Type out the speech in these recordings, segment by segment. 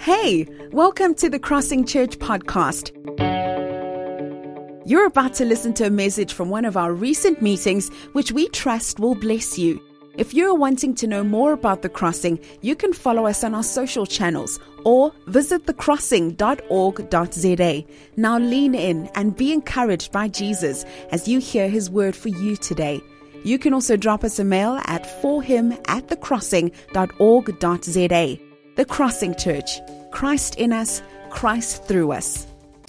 Hey, welcome to the Crossing Church podcast. You're about to listen to a message from one of our recent meetings, which we trust will bless you. If you're wanting to know more about The Crossing, you can follow us on our social channels or visit thecrossing.org.za. Now lean in and be encouraged by Jesus as you hear his word for you today. You can also drop us a mail at forhim@thecrossing.org.za. The Crossing Church. Christ in us, Christ through us.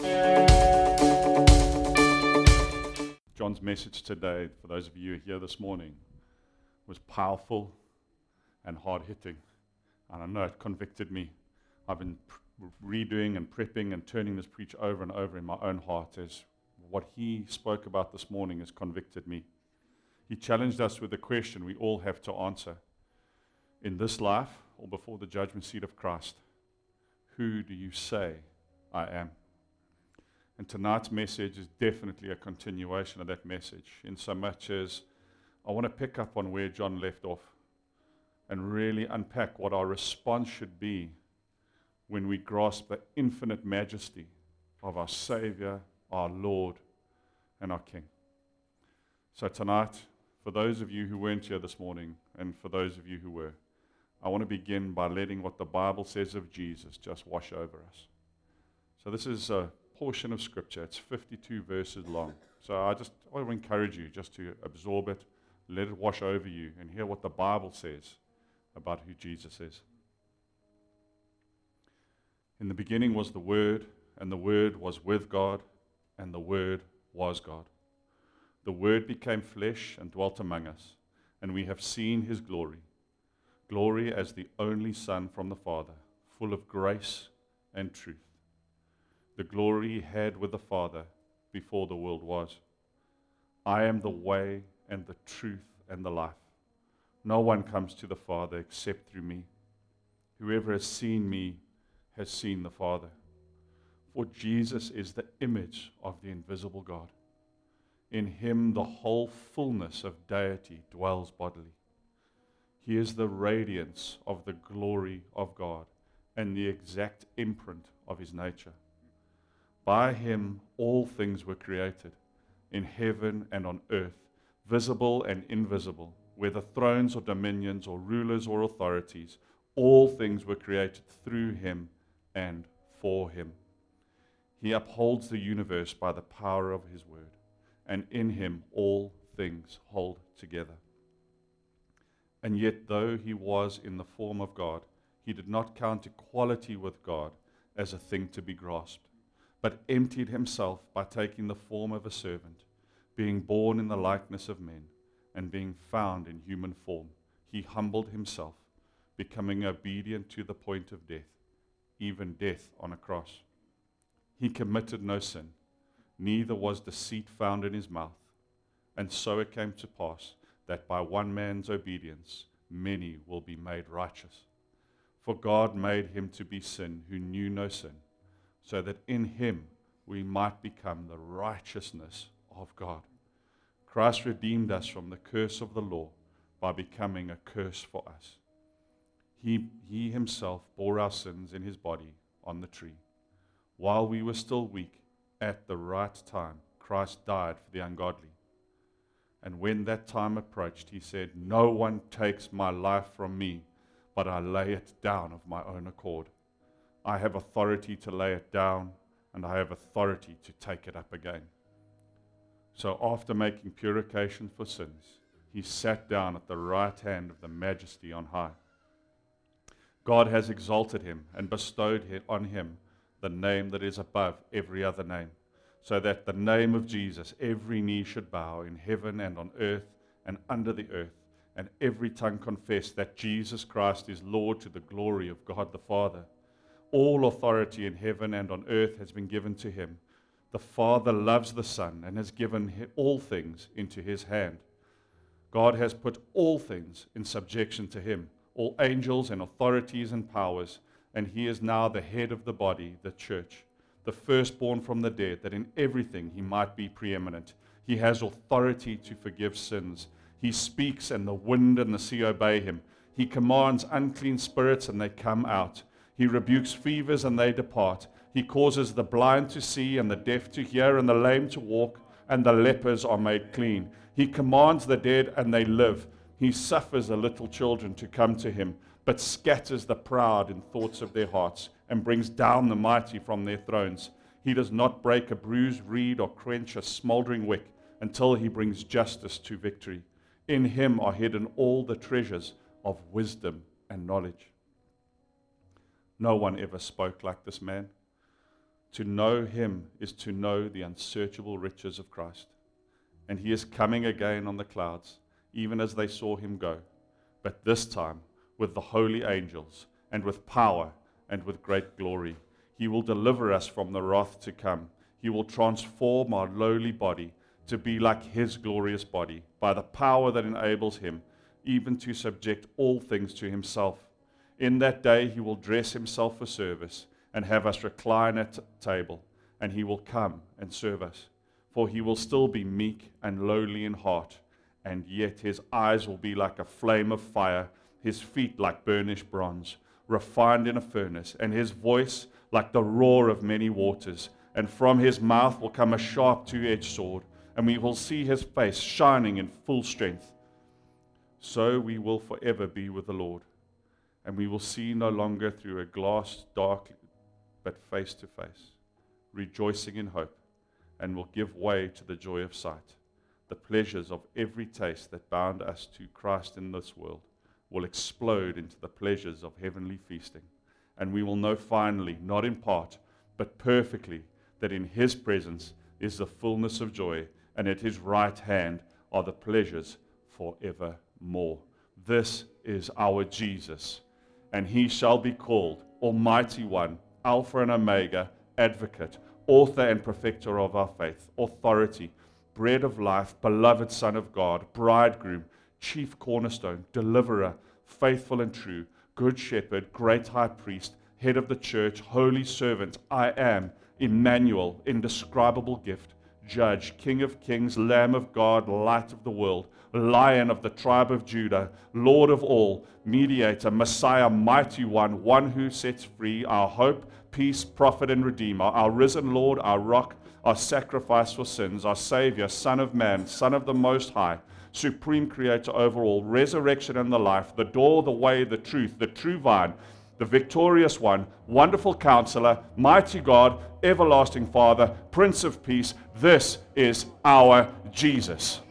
John's message today, for those of you here this morning, was powerful and hard-hitting. And I know it convicted me. I've been redoing and prepping and turning this preach over and over in my own heart as what he spoke about this morning has convicted me. He challenged us with a question we all have to answer. In this life, or before the judgment seat of Christ, who do you say I am? And tonight's message is definitely a continuation of that message, in so much as I want to pick up on where John left off and really unpack what our response should be when we grasp the infinite majesty of our Savior, our Lord, and our King. So tonight, for those of you who weren't here this morning, and for those of you who were, I want to begin by letting what the Bible says of Jesus just wash over us. So this is a portion of Scripture. It's 52 verses long. So I want to encourage you just to absorb it, let it wash over you, and hear what the Bible says about who Jesus is. In the beginning was the Word, and the Word was with God, and the Word was God. The Word became flesh and dwelt among us, and we have seen his glory. Glory as the only Son from the Father, full of grace and truth. The glory he had with the Father before the world was. I am the way and the truth and the life. No one comes to the Father except through me. Whoever has seen me has seen the Father. For Jesus is the image of the invisible God. In him the whole fullness of deity dwells bodily. He is the radiance of the glory of God and the exact imprint of his nature. By him all things were created, in heaven and on earth, visible and invisible, whether thrones or dominions or rulers or authorities, all things were created through him and for him. He upholds the universe by the power of his word, and in him all things hold together. And yet, though he was in the form of God, he did not count equality with God as a thing to be grasped, but emptied himself by taking the form of a servant, being born in the likeness of men, and being found in human form. He humbled himself, becoming obedient to the point of death, even death on a cross. He committed no sin, neither was deceit found in his mouth. And so it came to pass that by one man's obedience, many will be made righteous. For God made him to be sin who knew no sin, so that in him we might become the righteousness of God. Christ redeemed us from the curse of the law by becoming a curse for us. He himself bore our sins in his body on the tree. While we were still weak, at the right time, Christ died for the ungodly. And when that time approached, he said, "No one takes my life from me, but I lay it down of my own accord. I have authority to lay it down, and I have authority to take it up again." So after making purification for sins, he sat down at the right hand of the Majesty on high. God has exalted him and bestowed on him the name that is above every other name, so that the name of Jesus every knee should bow in heaven and on earth and under the earth, and every tongue confess that Jesus Christ is Lord to the glory of God the Father. All authority in heaven and on earth has been given to him. The Father loves the Son and has given all things into his hand. God has put all things in subjection to him, all angels and authorities and powers, and he is now the head of the body, the church, the firstborn from the dead, that in everything he might be preeminent. He has authority to forgive sins. He speaks, and the wind and the sea obey him. He commands unclean spirits, and they come out. He rebukes fevers and they depart. He causes the blind to see and the deaf to hear and the lame to walk and the lepers are made clean. He commands the dead and they live. He suffers the little children to come to him, but scatters the proud in thoughts of their hearts and brings down the mighty from their thrones. He does not break a bruised reed or quench a smoldering wick until he brings justice to victory. In him are hidden all the treasures of wisdom and knowledge. No one ever spoke like this man. To know him is to know the unsearchable riches of Christ. And he is coming again on the clouds, even as they saw him go, but this time with the holy angels and with power and with great glory. He will deliver us from the wrath to come. He will transform our lowly body to be like his glorious body by the power that enables him even to subject all things to himself. In that day he will dress himself for service and have us recline at table, and he will come and serve us. For he will still be meek and lowly in heart, and yet his eyes will be like a flame of fire, his feet like burnished bronze, refined in a furnace, and his voice like the roar of many waters. And from his mouth will come a sharp two-edged sword, and we will see his face shining in full strength. So we will forever be with the Lord, and we will see no longer through a glass darkly, but face to face, rejoicing in hope, and will give way to the joy of sight. The pleasures of every taste that bound us to Christ in this world will explode into the pleasures of heavenly feasting, and we will know finally, not in part, but perfectly, that in his presence is the fullness of joy, and at his right hand are the pleasures forevermore. This is our Jesus, and he shall be called Almighty One, Alpha and Omega, Advocate, Author and Perfecter of our faith, Authority, Bread of Life, Beloved Son of God, Bridegroom, Chief Cornerstone, Deliverer, Faithful and True, Good Shepherd, Great High Priest, Head of the Church, Holy Servant, I am, Emmanuel, Indescribable Gift, Judge, King of Kings, Lamb of God, Light of the World, Lion of the tribe of Judah, Lord of all, Mediator, Messiah, Mighty One, One who sets free, our hope, peace, prophet, and redeemer, our risen Lord, our rock, our sacrifice for sins, our Savior, Son of Man, Son of the Most High, Supreme Creator over all, resurrection and the life, the door, the way, the truth, the true vine, the victorious one, wonderful counselor, mighty God, everlasting Father, Prince of Peace. This is our Jesus.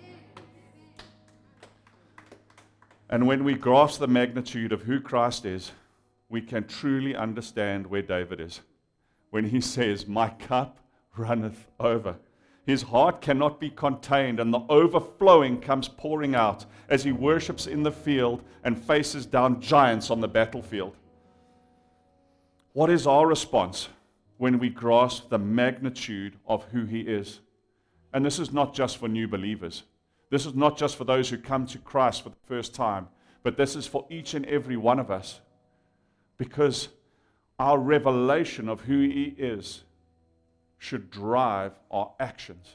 And when we grasp the magnitude of who Christ is, we can truly understand where David is. When he says, my cup runneth over. His heart cannot be contained, and the overflowing comes pouring out as he worships in the field and faces down giants on the battlefield. What is our response when we grasp the magnitude of who he is? And this is not just for new believers. This is not just for those who come to Christ for the first time, but this is for each and every one of us. Because our revelation of who he is should drive our actions.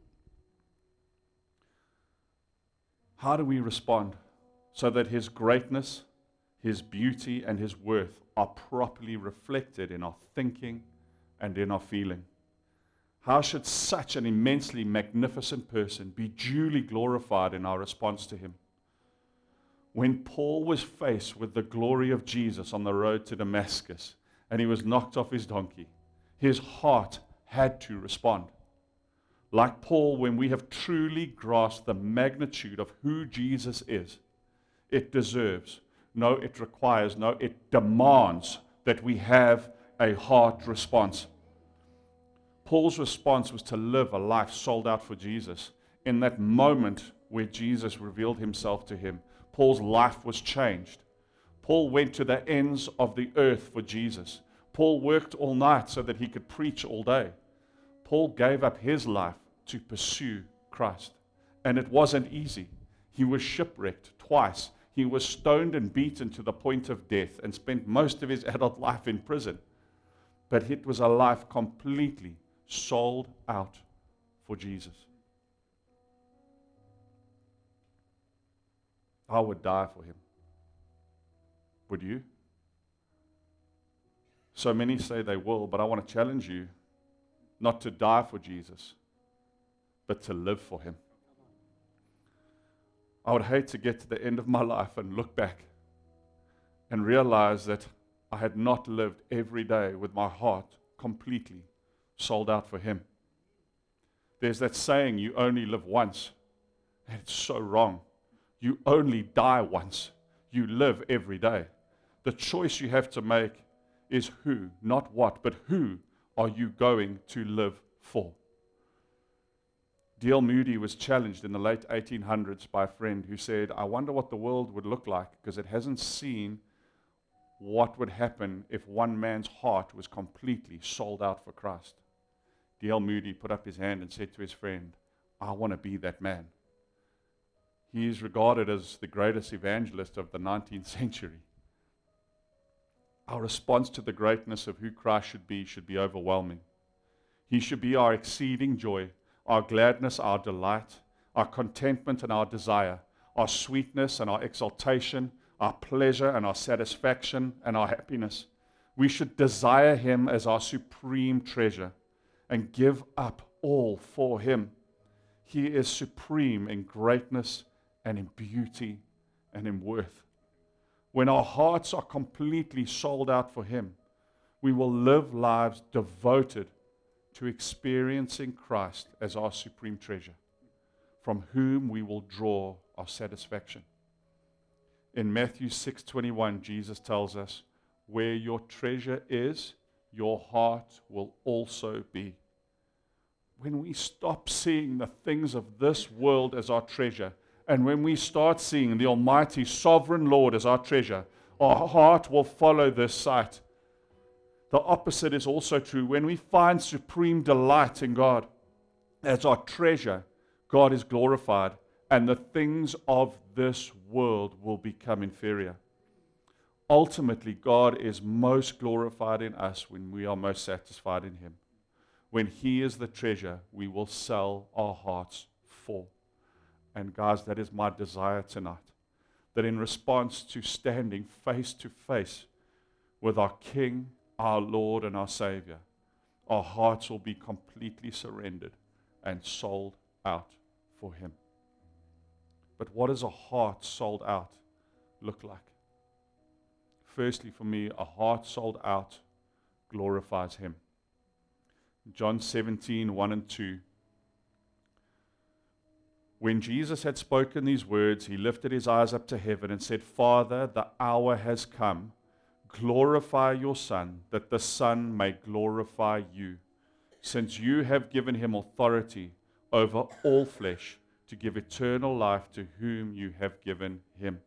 How do we respond so that his greatness, his beauty, and his worth are properly reflected in our thinking and in our feeling? How should such an immensely magnificent person be duly glorified in our response to him? When Paul was faced with the glory of Jesus on the road to Damascus and he was knocked off his donkey, his heart had to respond. Like Paul, when we have truly grasped the magnitude of who Jesus is, it deserves, no, it requires, no, it demands that we have a heart response. Paul's response was to live a life sold out for Jesus. In that moment where Jesus revealed himself to him, Paul's life was changed. Paul went to the ends of the earth for Jesus. Paul worked all night so that he could preach all day. Paul gave up his life to pursue Christ. And it wasn't easy. He was shipwrecked twice. He was stoned and beaten to the point of death and spent most of his adult life in prison. But it was a life completely sold out for Jesus. I would die for him. Would you? So many say they will, but I want to challenge you not to die for Jesus, but to live for him. I would hate to get to the end of my life and look back and realize that I had not lived every day with my heart completely sold out for him. There's that saying, you only live once. And it's so wrong. You only die once. You live every day. The choice you have to make is who, not what, but who are you going to live for? D.L. Moody was challenged in the late 1800s by a friend who said, I wonder what the world would look like because it hasn't seen what would happen if one man's heart was completely sold out for Christ. D.L. Moody put up his hand and said to his friend, I want to be that man. He is regarded as the greatest evangelist of the 19th century. Our response to the greatness of who Christ should be overwhelming. He should be our exceeding joy, our gladness, our delight, our contentment and our desire, our sweetness and our exaltation, our pleasure and our satisfaction and our happiness. We should desire him as our supreme treasure and give up all for him. He is supreme in greatness and in beauty and in worth. When our hearts are completely sold out for him, we will live lives devoted to experiencing Christ as our supreme treasure, from whom we will draw our satisfaction. In Matthew 6:21, Jesus tells us, where your treasure is, your heart will also be. When we stop seeing the things of this world as our treasure, and when we start seeing the Almighty Sovereign Lord as our treasure, our heart will follow this sight. The opposite is also true. When we find supreme delight in God as our treasure, God is glorified, and the things of this world will become inferior. Ultimately, God is most glorified in us when we are most satisfied in him. When he is the treasure, we will sell our hearts for. And guys, that is my desire tonight. That in response to standing face to face with our King, our Lord, and our Savior, our hearts will be completely surrendered and sold out for him. But what does a heart sold out look like? Firstly, for me, a heart sold out glorifies him. John 17:1 and 2. When Jesus had spoken these words, he lifted his eyes up to heaven and said, Father, the hour has come. Glorify your Son, that the Son may glorify you, since you have given him authority over all flesh to give eternal life to whom you have given him.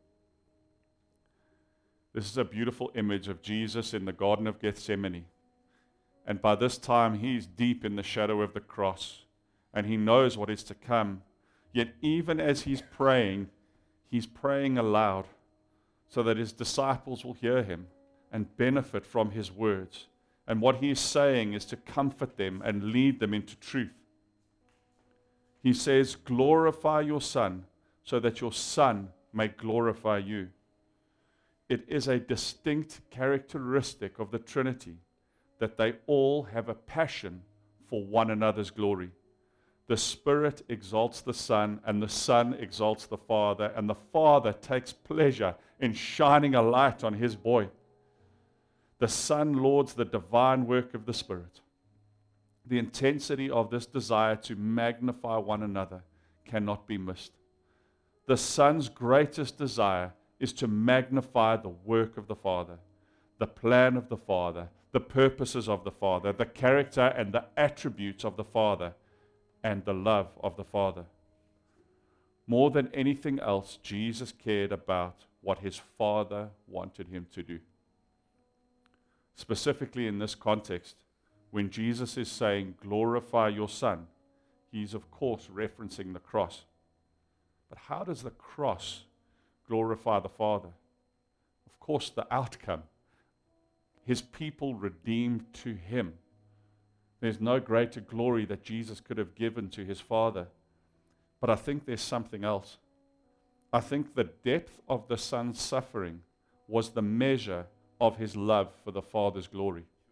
This is a beautiful image of Jesus in the Garden of Gethsemane. And by this time, he's deep in the shadow of the cross, and he knows what is to come. Yet even as he's praying aloud so that his disciples will hear him and benefit from his words. And what he is saying is to comfort them and lead them into truth. He says, glorify your Son so that your Son may glorify you. It is a distinct characteristic of the Trinity that they all have a passion for one another's glory. The Spirit exalts the Son, and the Son exalts the Father, and the Father takes pleasure in shining a light on his boy. The Son lauds the divine work of the Spirit. The intensity of this desire to magnify one another cannot be missed. The Son's greatest desire is to magnify the work of the Father, the plan of the Father, the purposes of the Father, the character and the attributes of the Father, and the love of the Father. More than anything else, Jesus cared about what his Father wanted him to do. Specifically in this context, when Jesus is saying, glorify your Son, he's of course referencing the cross. But how does the cross glorify the Father? Of course, the outcome. His people redeemed to him. There's no greater glory that Jesus could have given to his Father. But I think there's something else. I think the depth of the Son's suffering was the measure of his love for the Father's glory.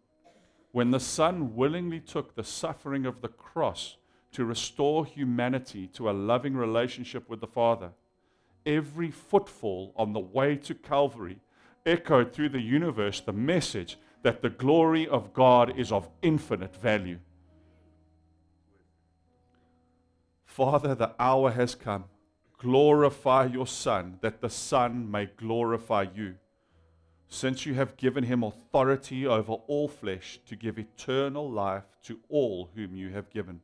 When the Son willingly took the suffering of the cross to restore humanity to a loving relationship with the Father, every footfall on the way to Calvary echoed through the universe the message that the glory of God is of infinite value. Father, the hour has come. Glorify your Son, that the Son may glorify you, since you have given him authority over all flesh to give eternal life to all whom you have given.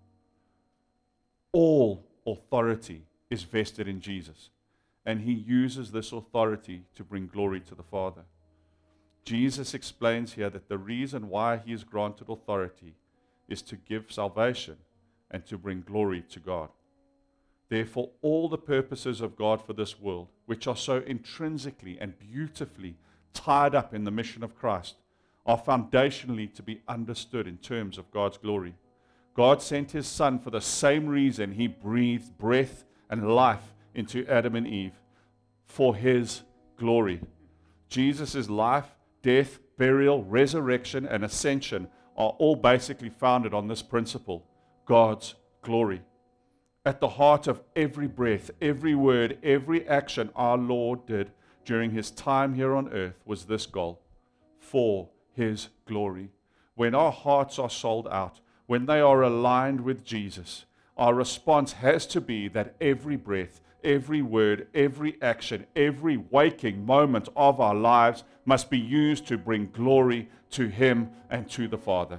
All authority is vested in Jesus, and he uses this authority to bring glory to the Father. Jesus explains here that the reason why he is granted authority is to give salvation and to bring glory to God. Therefore, all the purposes of God for this world, which are so intrinsically and beautifully tied up in the mission of Christ, are foundationally to be understood in terms of God's glory. God sent his Son for the same reason he breathed breath and life into Adam and Eve, for his glory. Jesus' life, death, burial, resurrection, and ascension are all basically founded on this principle: God's glory. At the heart of every breath, every word, every action our Lord did during his time here on earth was this goal: for his glory. When our hearts are sold out, when they are aligned with Jesus, our response has to be that every breath, every word, every action, every waking moment of our lives must be used to bring glory to him and to the Father.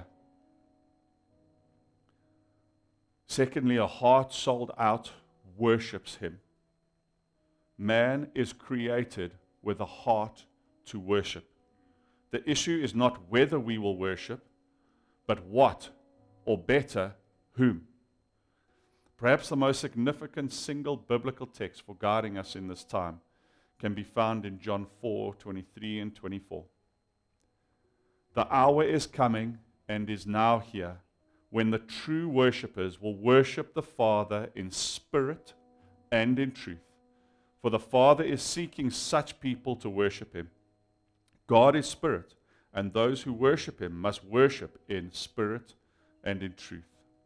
Secondly, a heart sold out worships him. Man is created with a heart to worship. The issue is not whether we will worship, but what, or better, whom. Perhaps the most significant single biblical text for guiding us in this time can be found in John 4:23 and 24. The hour is coming and is now here when the true worshippers will worship the Father in spirit and in truth. For the Father is seeking such people to worship him. God is spirit, and those who worship him must worship in spirit and in truth.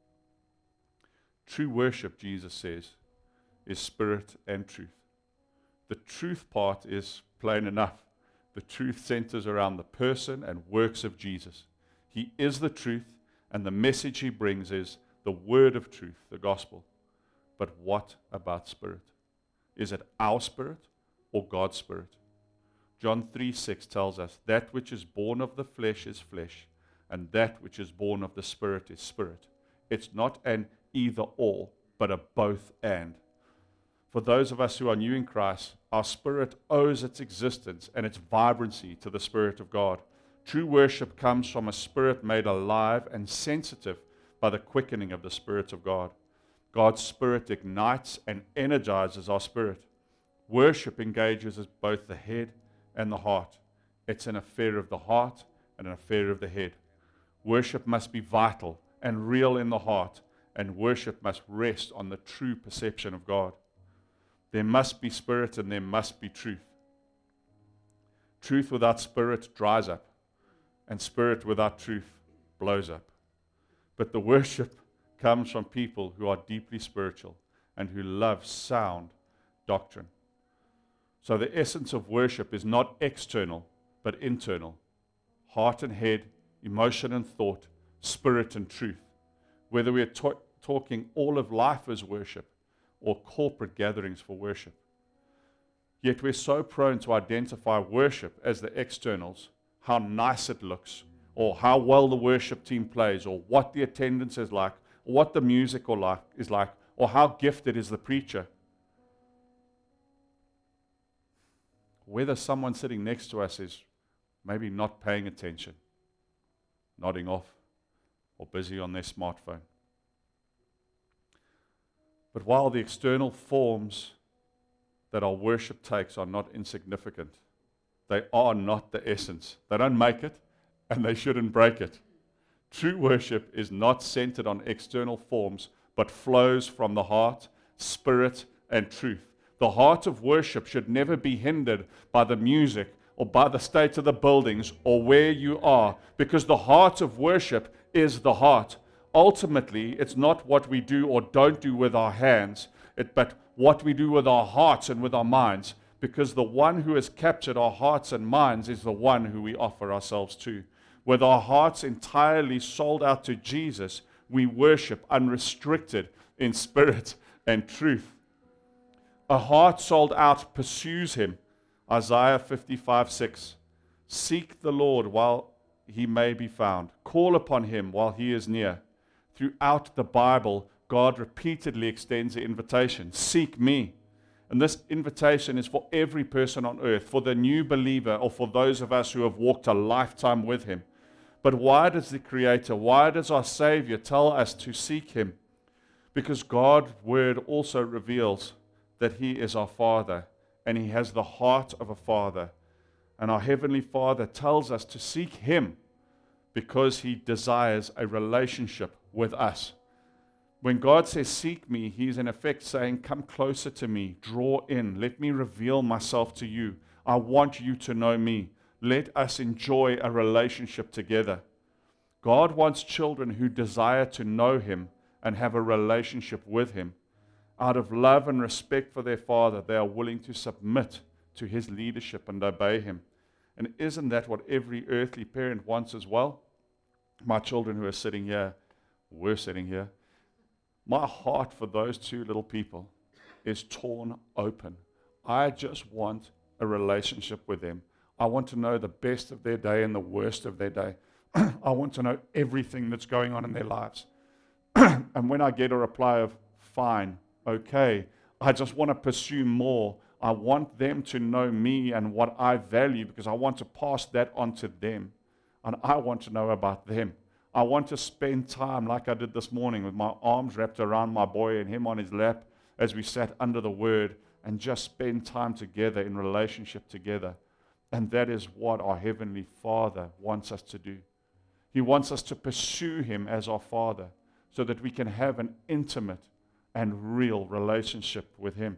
True worship, Jesus says, is spirit and truth. The truth part is plain enough. The truth centers around the person and works of Jesus. He is the truth, and the message he brings is the word of truth, the gospel. But what about spirit? Is it our spirit or God's spirit? John 3:6 tells us, that which is born of the flesh is flesh, and that which is born of the spirit is spirit. It's not an either or, but a both and. For those of us who are new in Christ, our spirit owes its existence and its vibrancy to the Spirit of God. True worship comes from a spirit made alive and sensitive by the quickening of the Spirit of God. God's Spirit ignites and energizes our spirit. Worship engages both the head and the heart. It's an affair of the heart and an affair of the head. Worship must be vital and real in the heart, and worship must rest on the true perception of God. There must be spirit and there must be truth. Truth without spirit dries up, and spirit without truth blows up. But the worship comes from people who are deeply spiritual and who love sound doctrine. So the essence of worship is not external, but internal. Heart and head, emotion and thought, spirit and truth. Whether we are talking all of life as worship or corporate gatherings for worship. Yet we're so prone to identify worship as the externals, how nice it looks, or how well the worship team plays, or what the attendance is like, or what the music is like, or how gifted is the preacher. Whether someone sitting next to us is maybe not paying attention, nodding off, or busy on their smartphone. But while the external forms that our worship takes are not insignificant, they are not the essence. They don't make it, and they shouldn't break it. True worship is not centered on external forms, but flows from the heart, spirit, and truth. The heart of worship should never be hindered by the music or by the state of the buildings or where you are, because the heart of worship is the heart. Ultimately, it's not what we do or don't do with our hands, but what we do with our hearts and with our minds, because the one who has captured our hearts and minds is the one who we offer ourselves to. With our hearts entirely sold out to Jesus, we worship unrestricted in spirit and truth. A heart sold out pursues him. Isaiah 55:6. Seek the Lord while he may be found. Call upon him while he is near. Throughout the Bible, God repeatedly extends the invitation, seek me. And this invitation is for every person on earth, for the new believer or for those of us who have walked a lifetime with him. But why does the Creator, why does our Savior tell us to seek him? Because God's word also reveals that he is our Father and he has the heart of a father. And our Heavenly Father tells us to seek him because he desires a relationship with us. When God says, seek me, he's in effect saying, come closer to me, draw in, let me reveal myself to you. I want you to know me. Let us enjoy a relationship together. God wants children who desire to know him and have a relationship with him. Out of love and respect for their Father, they are willing to submit to his leadership and obey him. And isn't that what every earthly parent wants as well? My children who are sitting here, we're sitting here. My heart for those two little people is torn open. I just want a relationship with them. I want to know the best of their day and the worst of their day. I want to know everything that's going on in their lives. And when I get a reply of, fine, okay, I just want to pursue more. I want them to know me and what I value because I want to pass that on to them. And I want to know about them. I want to spend time like I did this morning with my arms wrapped around my boy and him on his lap as we sat under the Word and just spend time together in relationship together. And that is what our Heavenly Father wants us to do. He wants us to pursue him as our Father so that we can have an intimate and real relationship with him.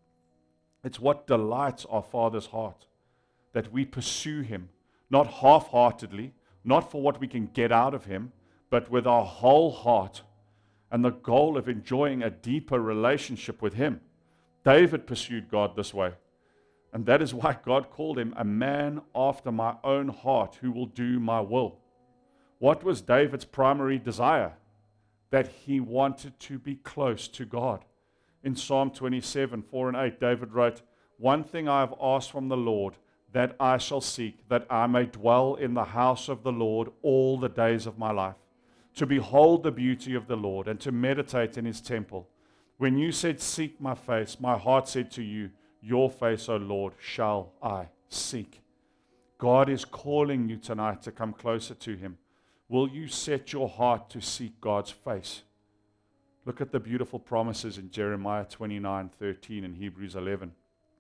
It's what delights our Father's heart, that we pursue him, not half-heartedly, not for what we can get out of him, but with our whole heart and the goal of enjoying a deeper relationship with him. David pursued God this way. And that is why God called him a man after my own heart who will do my will. What was David's primary desire? That he wanted to be close to God. In Psalm 27, 4 and 8, David wrote, one thing I have asked from the Lord, that I shall seek, that I may dwell in the house of the Lord all the days of my life, to behold the beauty of the Lord and to meditate in his temple. When you said, seek my face, my heart said to you, your face, O Lord, shall I seek. God is calling you tonight to come closer to him. Will you set your heart to seek God's face? Look at the beautiful promises in Jeremiah 29:13 and Hebrews 11.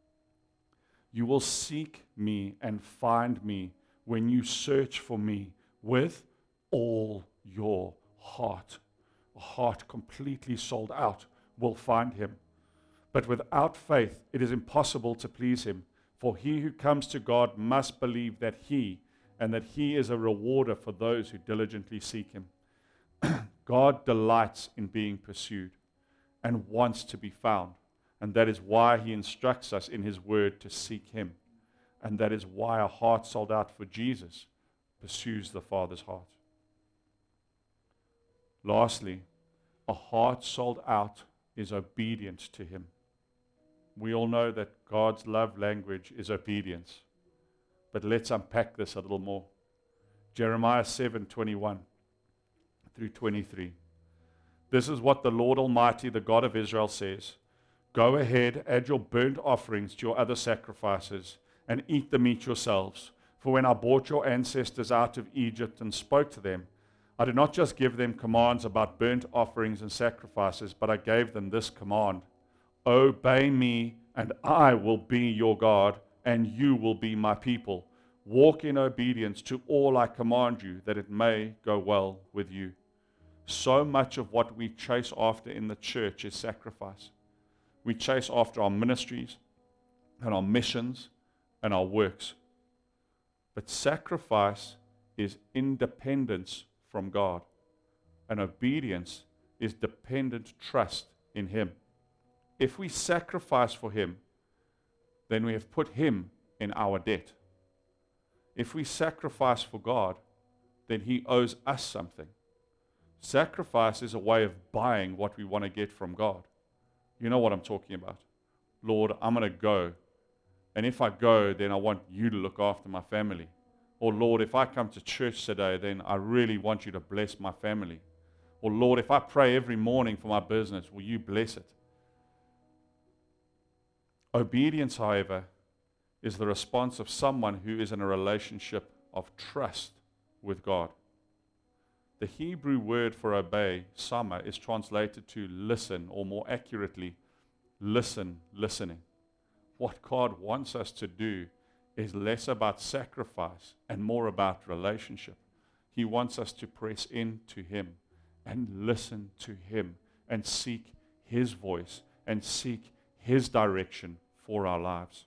You will seek me and find me when you search for me with all your heart. A heart completely sold out will find him. But without faith, it is impossible to please him. For he who comes to God must believe that he is a rewarder for those who diligently seek him. God delights in being pursued and wants to be found. And that is why he instructs us in his word to seek him. And that is why a heart sold out for Jesus pursues the Father's heart. Lastly, a heart sold out is obedient to him. We all know that God's love language is obedience. But let's unpack this a little more. Jeremiah 7:21 through 23. This is what the Lord Almighty, the God of Israel, says. Go ahead, add your burnt offerings to your other sacrifices, and eat the meat yourselves. For when I brought your ancestors out of Egypt and spoke to them, I did not just give them commands about burnt offerings and sacrifices, but I gave them this command. Obey me, and I will be your God, and you will be my people. Walk in obedience to all I command you, that it may go well with you. So much of what we chase after in the church is sacrifice. We chase after our ministries and our missions and our works. But sacrifice is independence from God, and obedience is dependent trust in Him. If we sacrifice for Him, then we have put Him in our debt. If we sacrifice for God, then He owes us something. Sacrifice is a way of buying what we want to get from God. You know what I'm talking about. Lord, I'm going to go. And if I go, then I want you to look after my family. Or Lord, if I come to church today, then I really want you to bless my family. Or Lord, if I pray every morning for my business, will you bless it? Obedience, however, is the response of someone who is in a relationship of trust with God. The Hebrew word for obey, sama, is translated to listen, or more accurately, listening. What God wants us to do is less about sacrifice and more about relationship. He wants us to press into Him and listen to Him and seek His voice and seek His direction for our lives.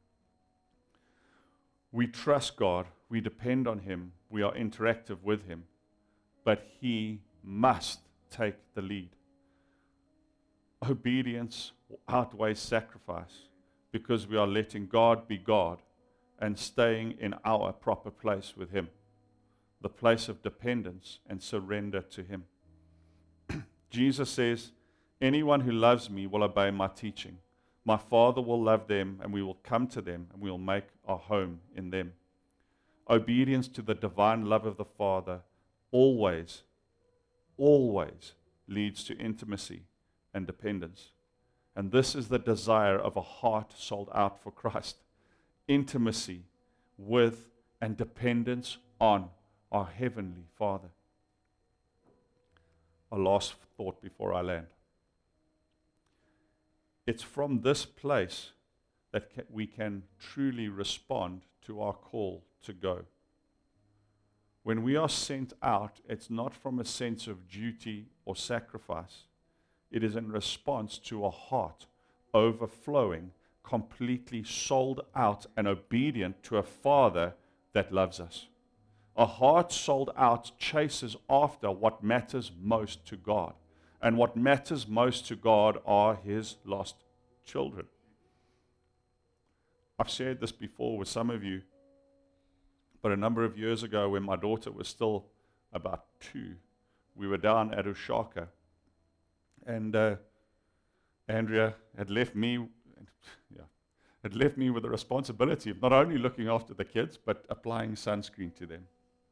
We trust God, we depend on Him, we are interactive with Him, but He must take the lead. Obedience outweighs sacrifice because we are letting God be God and staying in our proper place with Him, the place of dependence and surrender to Him. Jesus says, anyone who loves me will obey my teaching. My Father will love them, and we will come to them, and we will make our home in them. Obedience to the divine love of the Father always leads to intimacy and dependence. And this is the desire of a heart sold out for Christ. Intimacy with and dependence on our Heavenly Father. A last thought before I land. It's from this place that we can truly respond to our call to go. When we are sent out, it's not from a sense of duty or sacrifice. It is in response to a heart overflowing, completely sold out and obedient to a Father that loves us. A heart sold out chases after what matters most to God. And what matters most to God are His lost children. I've shared this before with some of you, but a number of years ago when my daughter was still about 2, we were down at Ushaka, and Andrea had left me with the responsibility of not only looking after the kids, but applying sunscreen to them.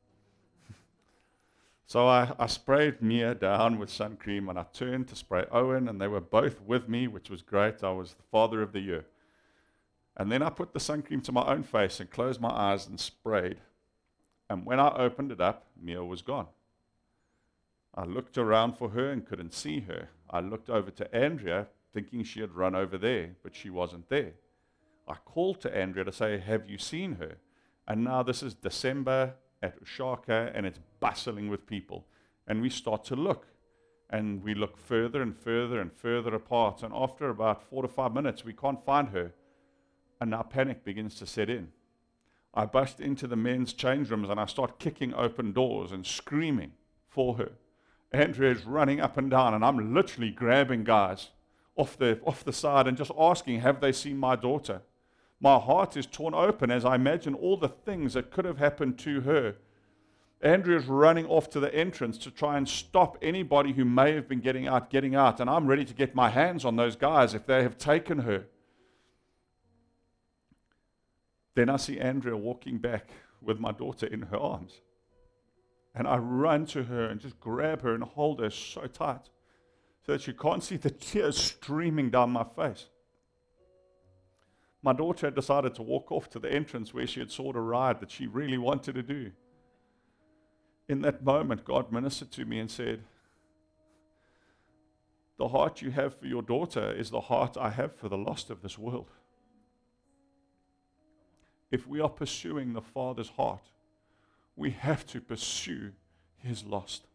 So I sprayed Mia down with sun cream, and I turned to spray Owen, and they were both with me, which was great. I was the father of the year. And then I put the sun cream to my own face and closed my eyes and sprayed. And when I opened it up, Mia was gone. I looked around for her and couldn't see her. I looked over to Andrea, thinking she had run over there, but she wasn't there. I called to Andrea to say, have you seen her? And now this is December at Ushaka, and it's bustling with people. And we start to look, and we look further and further and further apart, and after about 4 to 5 minutes, we can't find her, and now panic begins to set in. I bust into the men's change rooms, and I start kicking open doors and screaming for her. Andrea's running up and down, and I'm literally grabbing guys off the side and just asking, have they seen my daughter? My heart is torn open as I imagine all the things that could have happened to her. Andrea's running off to the entrance to try and stop anybody who may have been getting out, and I'm ready to get my hands on those guys if they have taken her. Then I see Andrea walking back with my daughter in her arms. And I run to her and just grab her and hold her so tight so that she can't see the tears streaming down my face. My daughter had decided to walk off to the entrance where she had sought a ride that she really wanted to do. In that moment, God ministered to me and said, the heart you have for your daughter is the heart I have for the lost of this world. If we are pursuing the Father's heart, we have to pursue His lost.